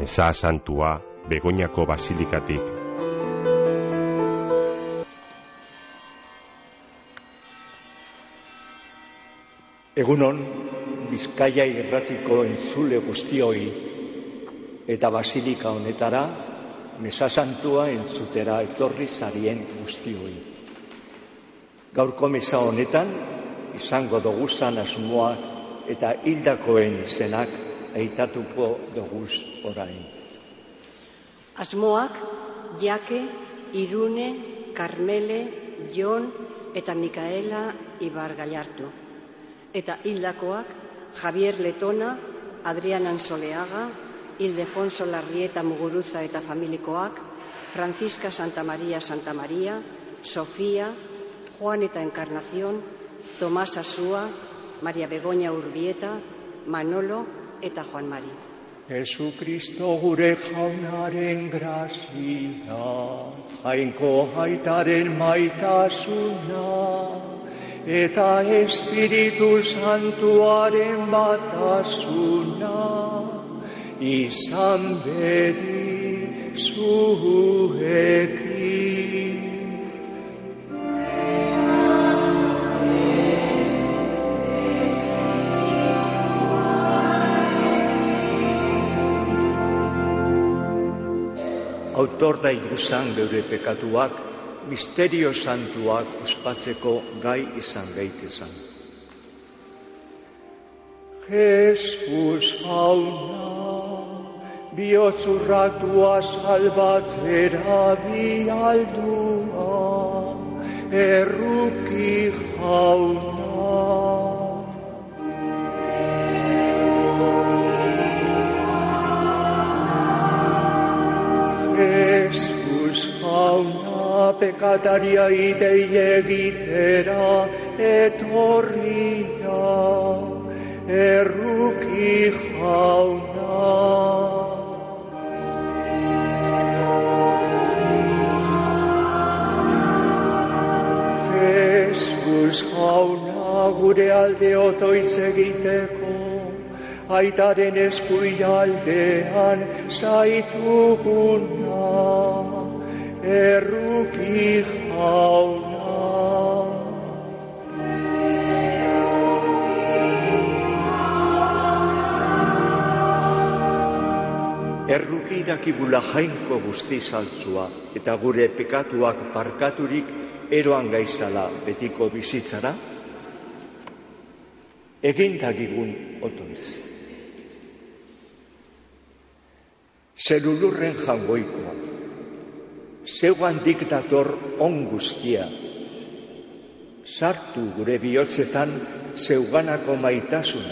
Meza Santua Begoñako Basilikatik. Egunon, Bizkaia irratiko entzule guztioi eta basilika honetara, Meza Santua entzutera etorri zarien guztioi. Gaurko meza honetan, izango doguzan asmoak eta hildakoen izenak aitatuko doguz orain. Asmoak, Jake, Irune, Karmele, Jon eta Mikaela Ibar Gallartu. Eta hildakoak, Javier Letona, Adrián Ansoleaga, Ildefonso Larrieta Muguruza eta familikoak, Francisca Santamaría, Sofía, Juan eta Encarnación, Tomás Asúa, María Begoña Urbieta, Manolo eta Juan Mari. Jesucristo gure jaunaren grazia, jainko aitaren maitasuna, eta Espiritu Santuaren batasuna, izan beti zuekin. Autor da iguzan geure pekatuak, misterio santuak ospatzeko gai izan gaitezan. Jesus jauna, bihotzurratua salbatzera bialdua, erruki jauna. Jesus jauna, pekataria idei egitera etorria, erruki jauna. Jesus jauna, gure alde otoitz egiteko, aitaren eskuialdean zaituguna, erruki jauna. Erruki dakigula jainko guzti saltzua, eta gure pekatuak parkaturik eroan gaizala betiko bizitzara, egin dagigun otoitz. Zelulurren jangoikoa, zeugan diktator on guztia, sartu gure bihotzetan zeuganako maitasuna,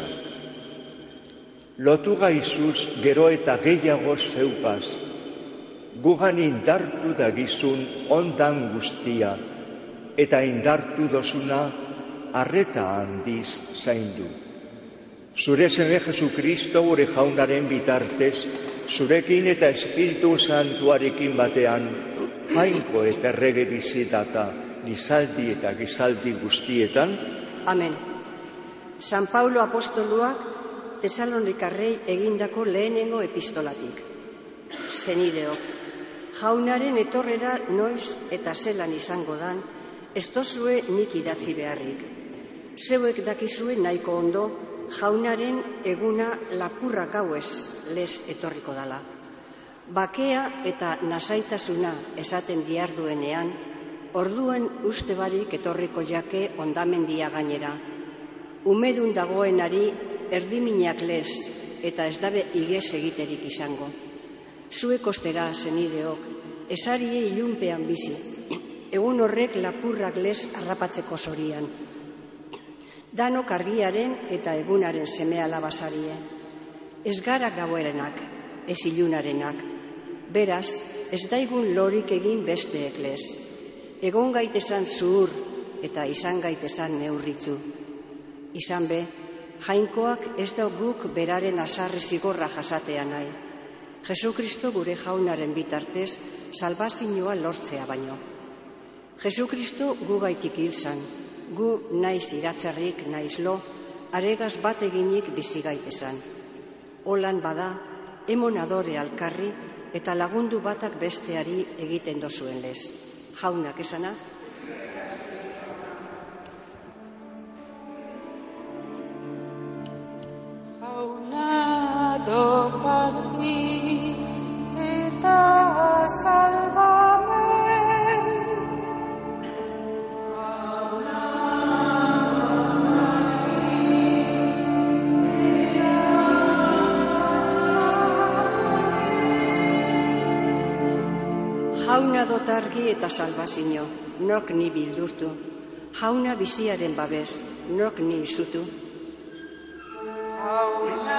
lotu gaizuz gero eta gehiago zeugaz, gugan indartu dagizun ondan guztia, eta indartu dozuna arreta handiz zaindu. Zure seme Jesukristo gure jaunaren bitartez, zurekin eta Espiritu Santuarekin batean, jainko eta errege bizitata, gizaldi eta gizaldi guztietan. Amen. San Paulo apostoluak Tesalonikarrei egindako lehenengo epistolatik. Zenideok, jaunaren etorrera noiz eta zelan izango dan, ez dozue nik idatzi beharrik. Zeuek dakizue nahiko ondo, jaunaren eguna lapurrak gauez lez etorriko dala. Bakea eta nasaitasuna esaten diarduenean, orduen uste barik etorriko jake ondamendia gainera. Umedun dagoenari erdiminak lez eta ez dabe igez egiterik izango. Zuek ostera, zenideok, esarie ilunpean bizi, egun horrek lapurrak lez harrapatzeko zorian. Danok argiaren eta egunaren seme alabasarie. Ez gara gauerenak, ez ilunarenak. Beraz, ez daigun lorik egin besteek lez. Egon gaitezan zuhur eta izan gaitezan neurritzu. Izan be, jainkoak ez da guk beraren azarri zigorra jasatea nahi. Jesukristo gure jaunaren bitartez salbazioa lortzea baino. Jesukristo gu gaitik hilzan, gu naiz iratzarrik naiz lo, aregaz bat eginik bizi gaitezan. Holan bada, emon adore alkarri eta lagundu batak besteari egiten dozuen lez. Jaunak esana? Jauna dokarri eta salbamen. Jauna dotargi eta salbazio, nok ni bildurtu. Jauna biziaren babes, nok ni izutu. Jauna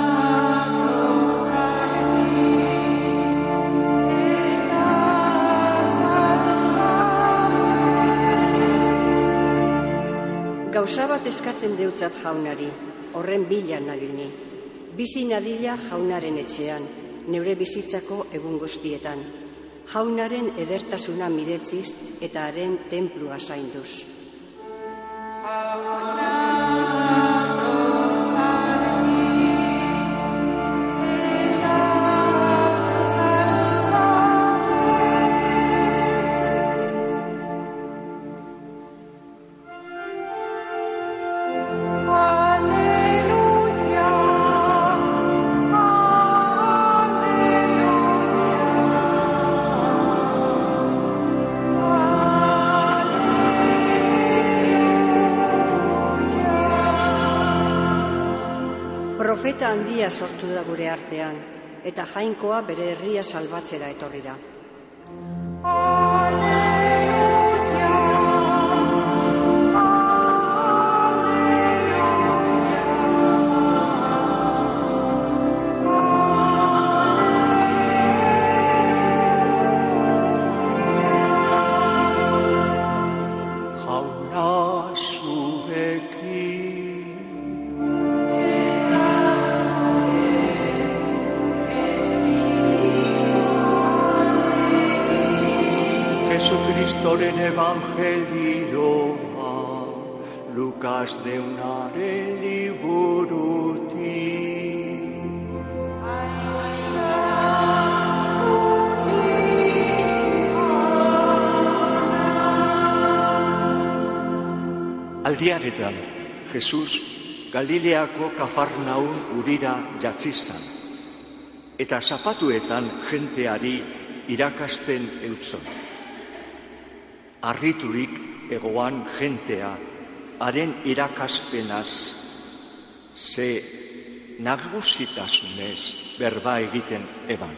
dokarri eta salbamen. Gauza bat eskatzen deutzat jaunari, horren bila nabil ni. Bizi nadila jaunaren etxean, neure bizitzako egun guztietan. Jaunaren edertasuna miretziz eta haren tenplua zainduz. Jauna dokarri eta salbamen. Aleluia, Profeta handia sortu da gure artean, eta jainkoa bere herria salbatzera etorri da. Jauna zuekin. Jesucristoren evangelioa, Lukas deunaren liburutik. Aldiaretan, Jesus Galileako Kafarnaun urira jatzizan, eta zapatuetan jenteari irakasten eutzon. Arriturik egoan jentea, haren irakaspenaz, ze nagusitasunez berba egiten eban.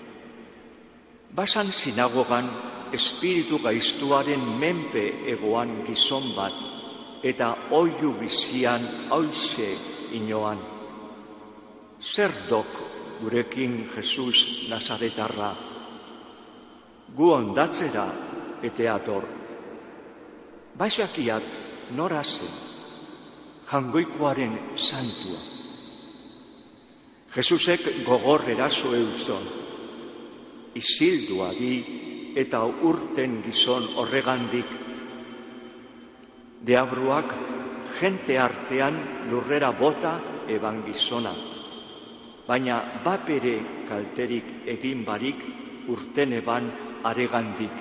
Basan sinagogan espiritu gaiztuaren menpe egoan gizon bat, eta oihu bizian hauxe inoan. Zer dok gurekin Jesus Nazaretarra? Gu ondatzera eteator. Baixakiat nora zen, jangoikoaren santua. Jesusek gogor eraso eutzon, isildua di eta urten gizon horregandik. Deabruak jente artean lurrera bota eban gizona, baina bapere kalterik egin barik urten eban aregandik.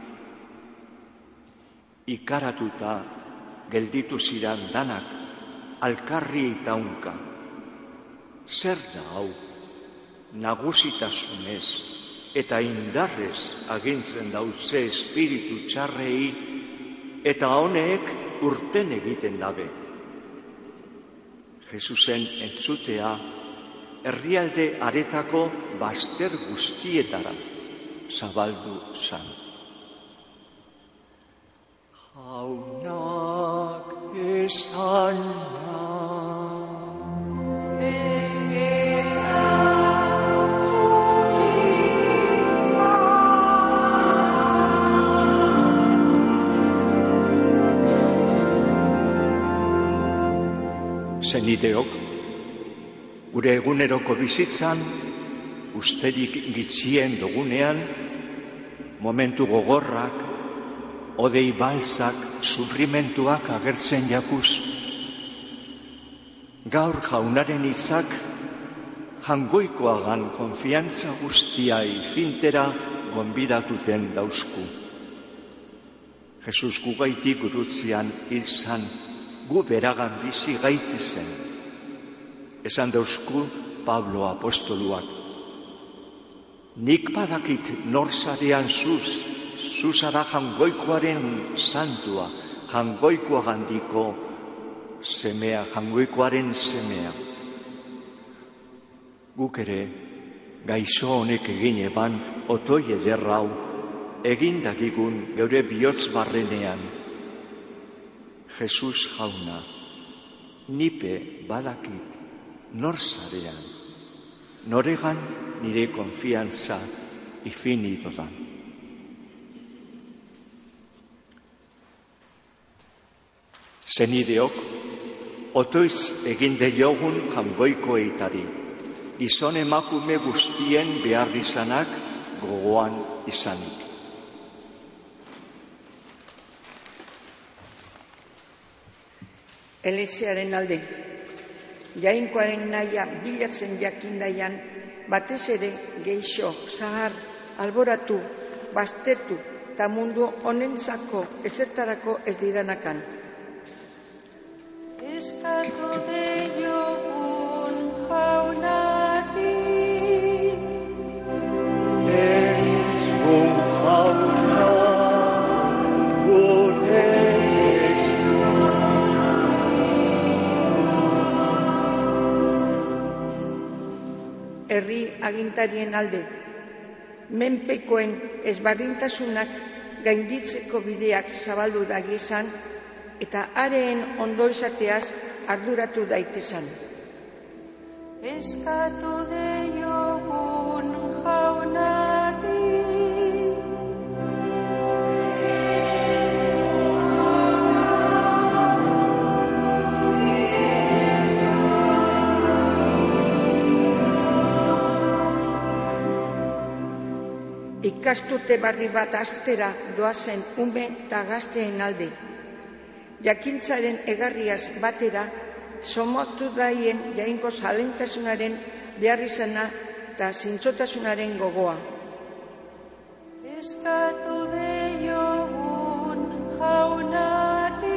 Ikaratuta gelditu ziran danak, alkarri itaunka. Zer da hau, nagusitasunez eta indarrez agintzen dauze espiritu txarrei, eta honek urten egiten dabe. Jesusen entzutea herrialde aretako bazter guztietara zabaldu zan. Jaunak esana Zenideok, gure eguneroko bizitzan, usterik gitzien dugunean, momentu gogorrak, odei balzak, sufrimentuak agertzen jakuz. Gaur jaunaren hitzak jangoikoagan konfiantza guztia ifintera gonbidatuten dauzku. Jesus gugaitik gurutzian izan, gu beragan bizi gaitezen. Esan dauzku Pablo apostoluak. Nik badakit nor zarean zuzara jangoikoaren santua, jangoikoagandiko semea, jangoikoaren semea. Guk ere, gaixo honek egin eban, otoi ederra hau, egindagigun geure bihotz barrenean. Jesus jauna, nipe badakit nor zarean, noregan nire konfiantza ifini dodan. Zenideok, otoiz egin deiogun jangoikoeitari, gizon emakume guztien behar izanak gogoan izanik. Eleziaren alde, jainkoaren nahia bilatzen jakindaian, batez ere geixo, zahar, alboratu, baztertu eta mundu honentzako ezertarako ez diranakan. Eskatu deiogun jaunari, Entzun jauna, gure herri agintarien alde, menpekoen ezberdintasunak gainditzeko bideak zabaldu dagiezan eta hareen ondo izateaz arduratu daitezan. eskatu deiogun jaunari, Ikasturte barri bat hastera doazen ume eta gazteen alde. Jakintzaren egarriaz batera, somotu daien jainko zalentasunaren behar izana eta zintzotasunaren gogoa. eskatu deiogun jaunari,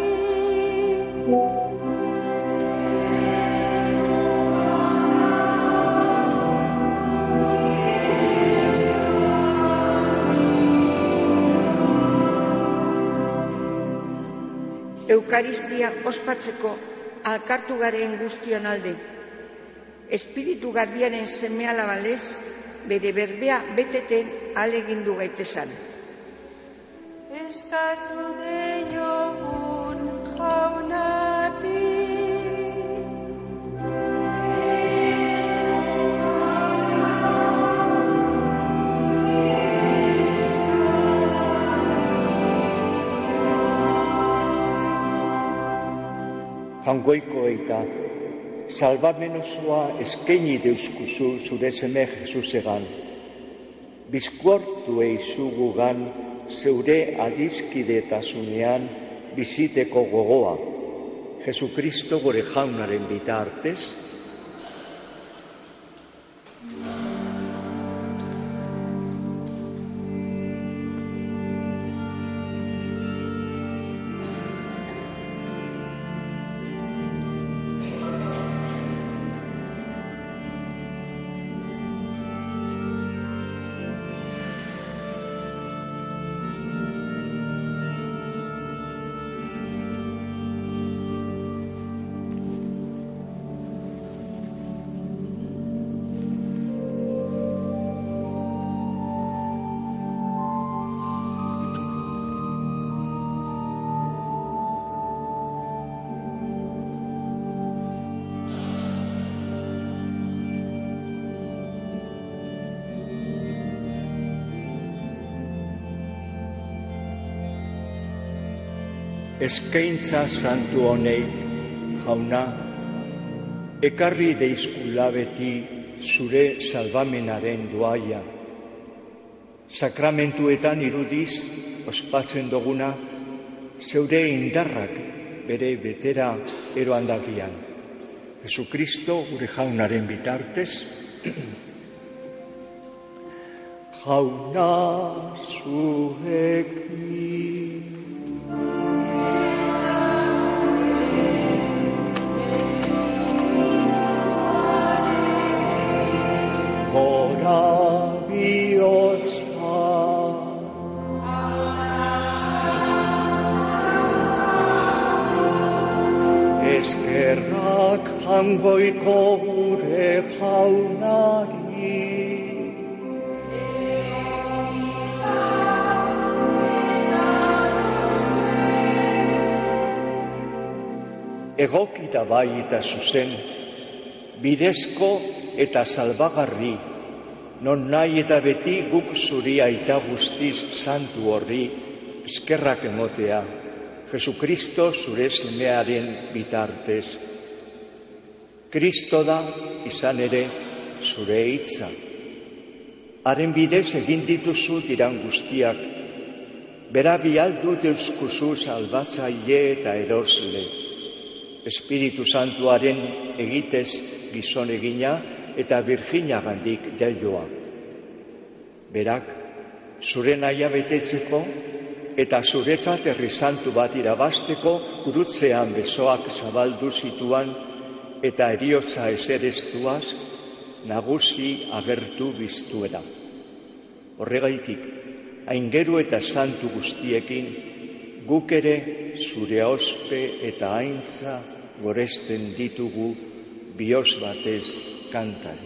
Eukaristia ospatzeko alkartu garen guztion alde. Espiritu garbiaren seme-alabalez, bere berbea beteten ahalegindu gaitesan. eskatu deiogun jaunari, jangoiko eta salbamen osoa eskaini deuskuzu zure seme Jesusegan. Bizkortu eizugugan zeure adizkidetasunean biziteko gogoa. Jesukristo gure jaunaren bitartez, eskaintza santu honei, jauna, ekarri deizkula beti zure salbamenaren doaia. Sakramentuetan irudiz ospatzen duguna, zeure indarrak bere betera eroan dagian. Jesukristo gure jaunaren bitartez, Jauna zuekin. Gora bihotza, eskerrak jangoiko gure jaunari. Egoki da bai eta zuzen, bidezko eta salbagarri, non nahi eta beti guk zuri aita guztiz santu horri eskerrak emotea, Jesukristo zure semearen bitartez. Kristo da izan ere zure hitza. Haren bidez egin dituzu diran guztiak, bera bialdu deuskuzu salbatzaile eta erosle. Espiritu Santuaren egitez gizon egina eta Virginagandik jaioa. Berak, zure nahia betetzeko eta zuretzat herri santu bat irabasteko gurutzean besoak zabaldu zituan eta heriotza esereztuaz nagusi agertu biztuera. Horregaitik, aingeru eta santu guztiekin, guk ere zure ospe eta aintza goresten ditugu bihotz batez kantari.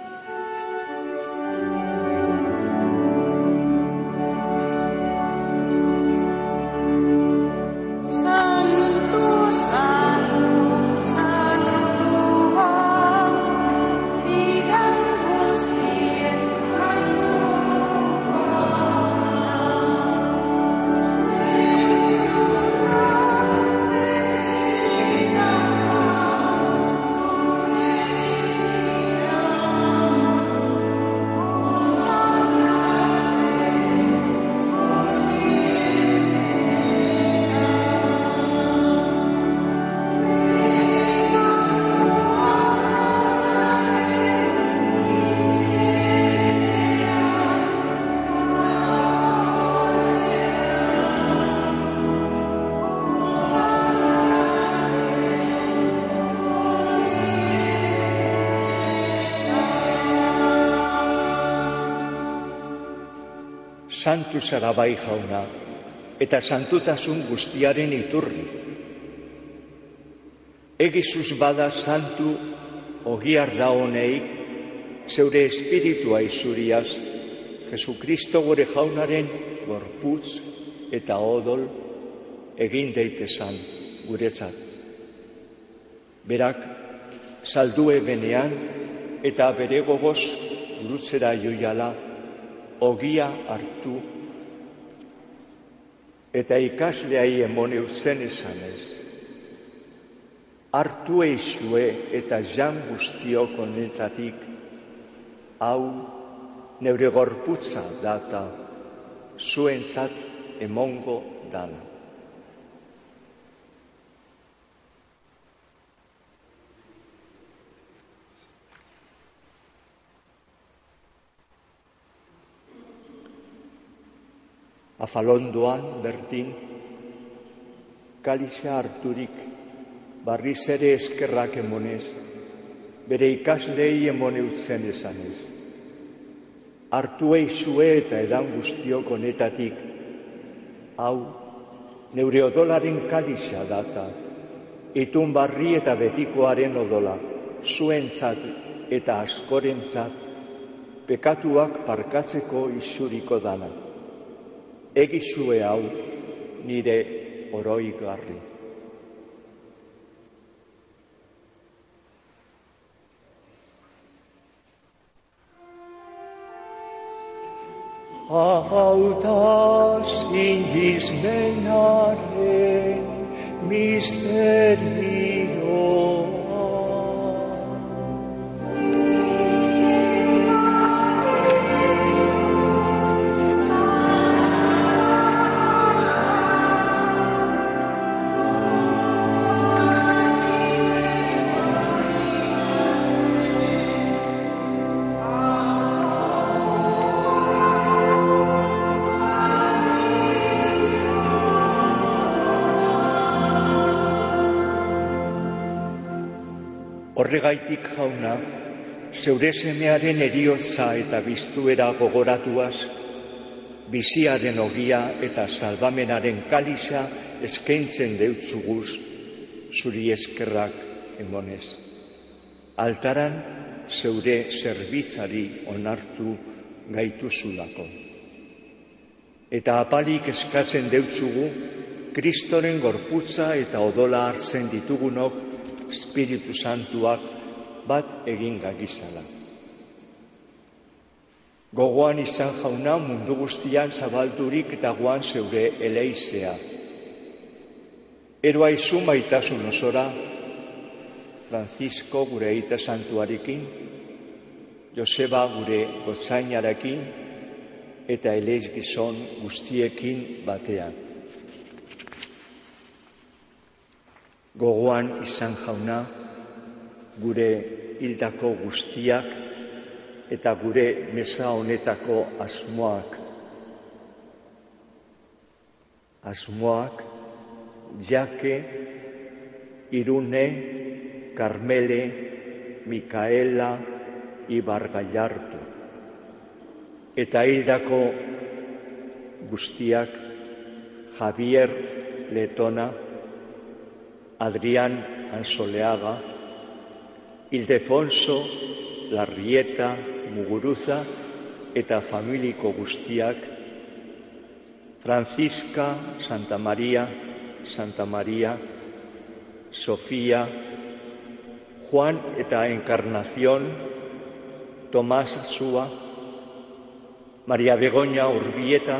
Santu zara bai jauna, eta santutasun guztiaren iturri. Egizuz bada santu ogiarra honeik, zeure espiritua izuriaz, Jesukristo gure jaunaren gorputz eta odol egin daitezan guretzat. Berak, saldue benean eta bere gogoz gurutzera joiala, ogia hartu eta ikasleai emone uzen esanez. Hartu eixue eta jan guztiok honetatik, hau neure gorputza data, zuentzat emongo dana. Afalondoan berdin, kaliza harturik, barriz ere eskerrak emonez, bere ikaslei emone utzen esanez. Hartu eizue eta edan guztiok honetatik, hau, neure odolaren kaliza data, itun barri eta betikoaren odola, zuentzat eta askorentzat, pekatuak parkatzeko isuriko dana. Egizue hau nire oroigarri. Hau da sinismenaren misterioa. Horregaitik, Jauna, zeure semearen heriotza eta biztuera gogoratuaz, biziaren ogia eta salbamenaren kalixa eskaintzen deutzuguz, zuri eskerrak emonez. Altaran zeure zerbitzari onartu gaituzulako. Eta apalik eskatzen deutzugu, Kristoren gorputza eta odola hartzen ditugunok Espiritu Santuak bat egin gagizala. Gogoan izan, Jauna, mundu guztian zabaldurik eta guan zeure eleizea. Eroa izu maitasun osora, Francisco gure aita santuarekin, Joseba gure gotzainarekin, eta eleiz gizon guztiekin batean. Gogoan izan, Jauna, gure hildako guztiak eta gure mesa honetako asmoak. Asmoak, Jake, Irune, Carmele, Mikaela, Ibar Gallardo. Eta hildako guztiak, Javier Letona, Adrián Ansoleaga, Ildefonso, Larrieta, Muguruza eta familiko guztiak, Francisca, Santa María, Sofía, Juan eta Encarnación, Tomás Azúa, María Begoña Urbieta,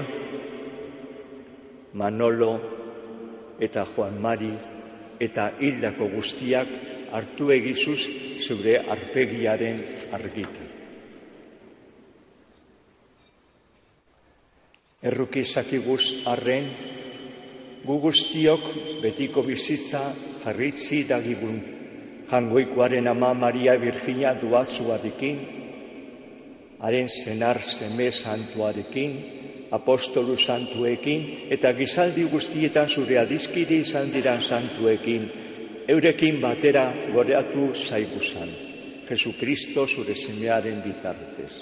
Manolo eta Juan Mari eta hildako guztiak hartu egizuz zure arpegiaren argita. Erruki zakiguz arren, gu guztiok betiko bizitza jarritzi dagigun, jangoikoaren ama Maria Virginia duatzuarekin, haren senar seme santuarekin, apostolu santuekin, eta gizaldi guztietan zure adiskide izan diran santuekin, eurekin batera goreatu zaiguzan, Jesukristo zure semearen bitartez.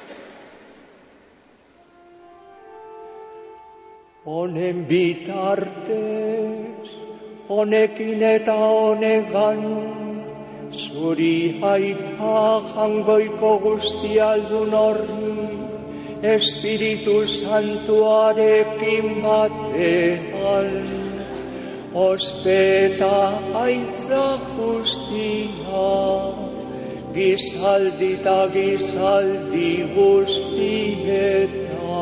Honen bitartez, honekin eta honegan, zuri aita jangoiko guztialdun horri, Espiritu Santuarekin batean, ospeta aitza guztia, gizaldi eta gizaldi guztietan.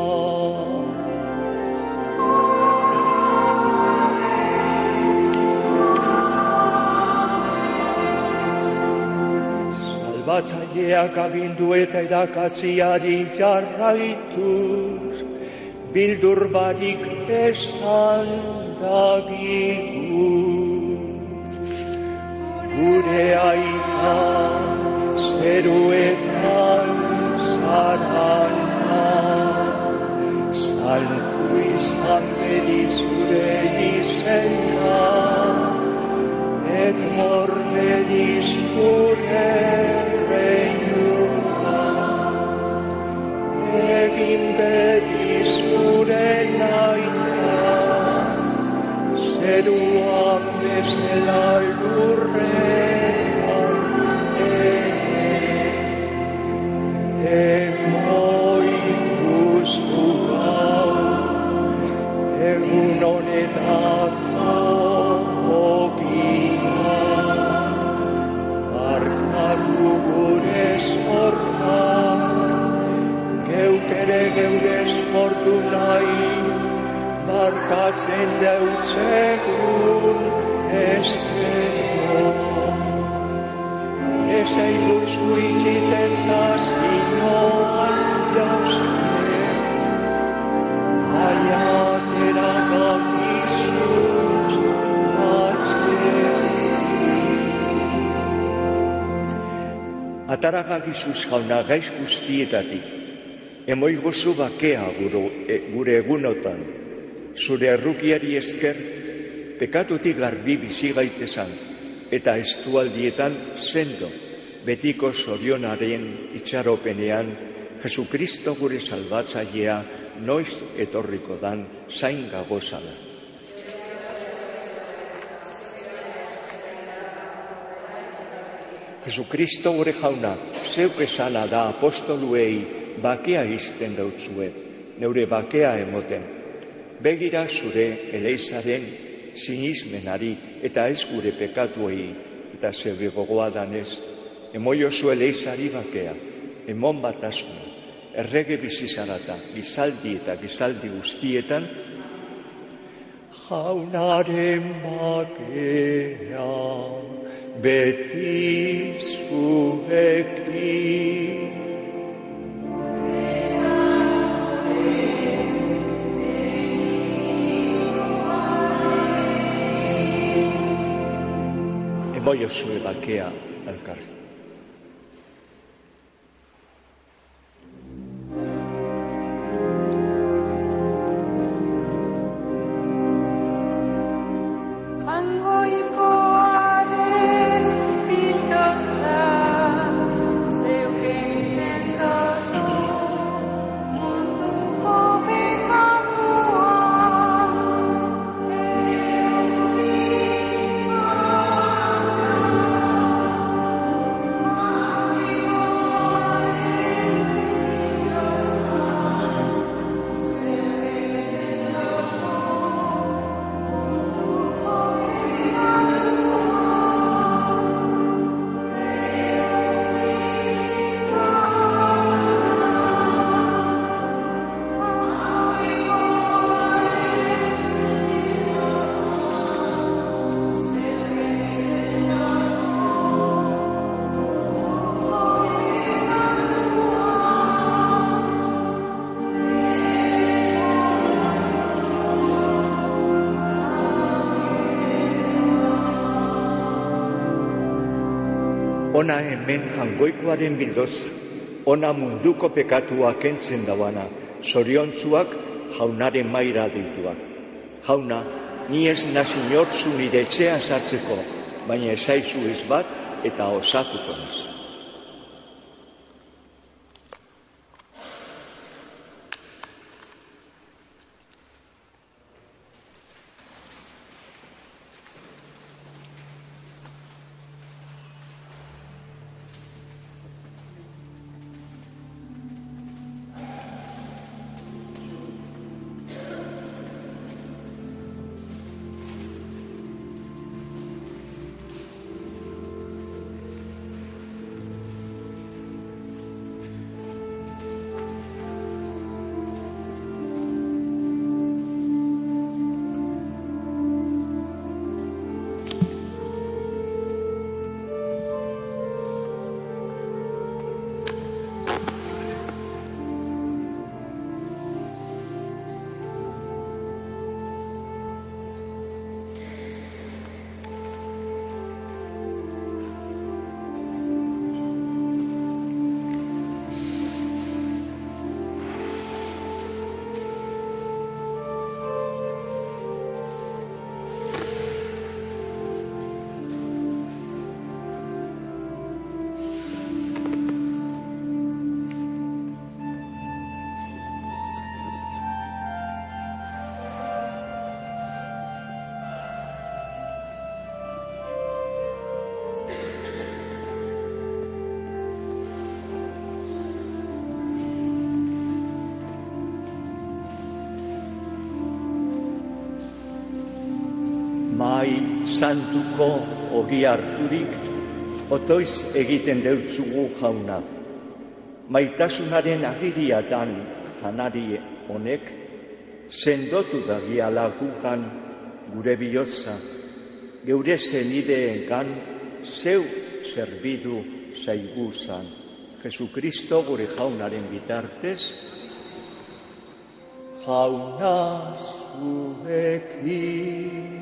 Salbatzaileak agindu eta erakatziari jarraituz, bildur barik esan dagigu. Gure aita zeruetan zarana, saltu izan bedi zure izena, et morde zure reinuka, egin bedi zure naita, zeruak bezala lurrean emoi guztu gau, egun honetako ogia, barkatu gure zorra, geuk ere geure esfortu nahi, barkatzen deutzegun espero. Ese ilusku itxiten tazinoan jauzke, aiatera gakizuz Atara gagizuz, Jauna, gaiz guztietatik, emoi gozu bakea gure egunotan, zure errukiari esker, pekatutik garbi bizi gaitezan, eta estualdietan sendo, betiko zorionaren itxaropenean, Jesukristo gure salbatzailea noiz etorriko dan zain gagozala. Jesukristo gure jauna, zeuk esana da apostoluei bakea izten dautzue, neure bakea emoten. Begira zure eleizaren sinismenari eta ez gure pekatuei, eta zeure gogoa danez, emoiozu eleizari bakea, emon batasuna, errege bizizarata, gizaldi eta gizaldi guztietan, jaunaren bakea, beti zuekin. Emoiozue bakea elkarri. Ona hemen jangoikoaren bildoza, ona munduko pekatua kentzen dauana, zoriontzuak jaunaren maira dituak. Jauna, ni ez nazi inortzu nire etxean sartzeko, baina esaizu ez bat eta osatuko naz. Santuko ogi harturik, otoiz egiten deutzugu jauna. Maitasunaren agiriatan janari honek, sendotu da gialagugan gure bihotza, geure zenideengan zeu zerbidu zaiguzan. Jesukristo gure jaunaren bitartez, jauna zuekin.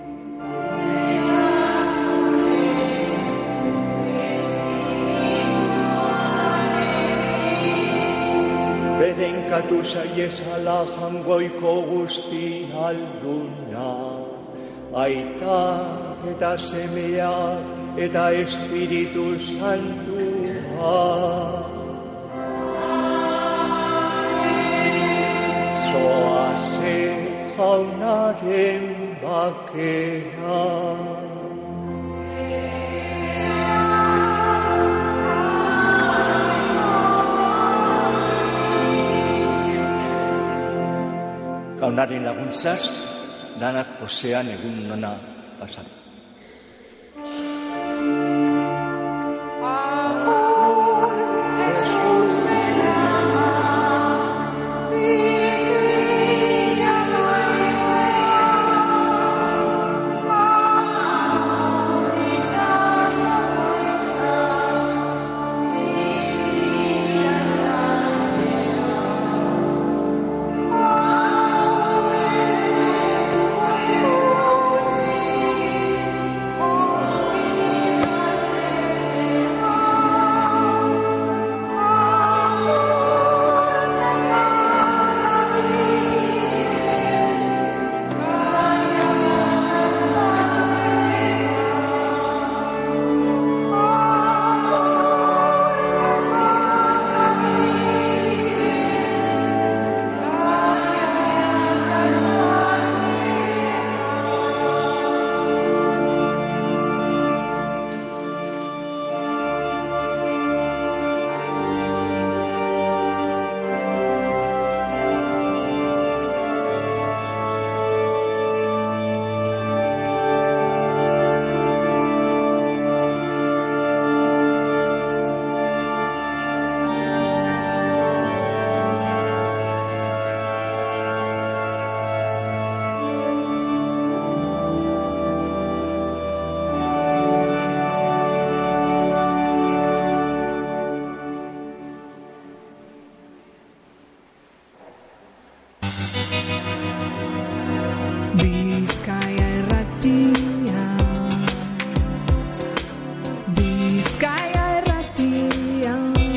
Berenkatu zaiezala jangoiko guzti alduna, aita eta Semea eta Espiritu Santua. Zoaze Jaunaren bakea. Jaunaren laguntzaz, danak pozean egun nona pasan. Bizkaia Irratia, Bizkaia Irratia,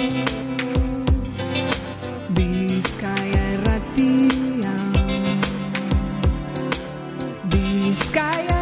Bizkaia Irratia, Bizkaia